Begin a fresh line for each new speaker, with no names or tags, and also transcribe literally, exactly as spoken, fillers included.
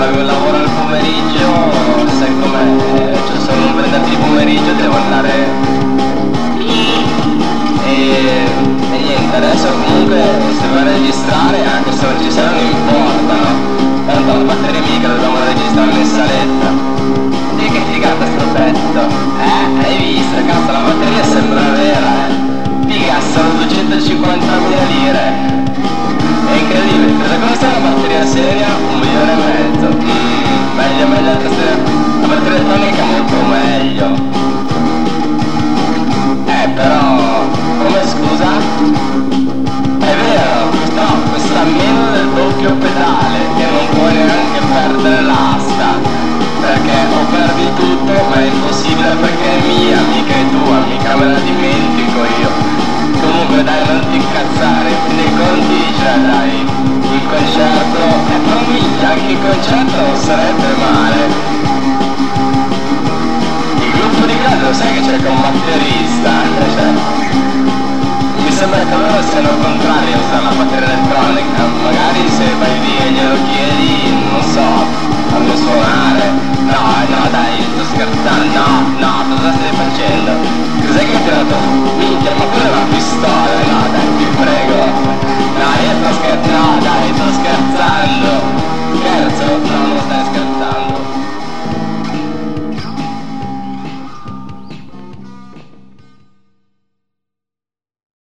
avevo il lavoro al pomeriggio, sai com'è, c'è solo un venerdì pomeriggio, devo andare. E, e niente, adesso comunque se vai a registrare, anche se non ci sarà non importa, no? Tanto la batteria mica dobbiamo registrare in saletta. E che figata sto pezzo, eh? Hai visto? Cazzo, la batteria sembra vera, eh? Figa, sono duecentocinquantamila lire. È incredibile, cosa costa una batteria seria? Un milione e mezzo. Mm, meglio, meglio, la batteria elettronica è molto meglio. Eh, però, come scusa? È vero, questa, questa meno del doppio pedale, che non puoi neanche perdere l'asta, perché o perdi tutto, ma è impossibile perché è mia, mica è tua, mica me la dimentico io. Comunque dai, non ti incazzare, nei conti, cioè dai, il concerto, e eh, però minchia, anche il concerto non sarebbe male. Il gruppo di caldo sai che c'è con un batterista, cioè, mi sembra che loro siano contrari a usare la batteria elettronica, magari se vai lì e glielo chiedi, non so, fanno suonare. No, no dai, sto scherzando, no, no, cosa stai facendo? Cos'è che hai tirato? Minchia, ma quella è una pistola, no dai.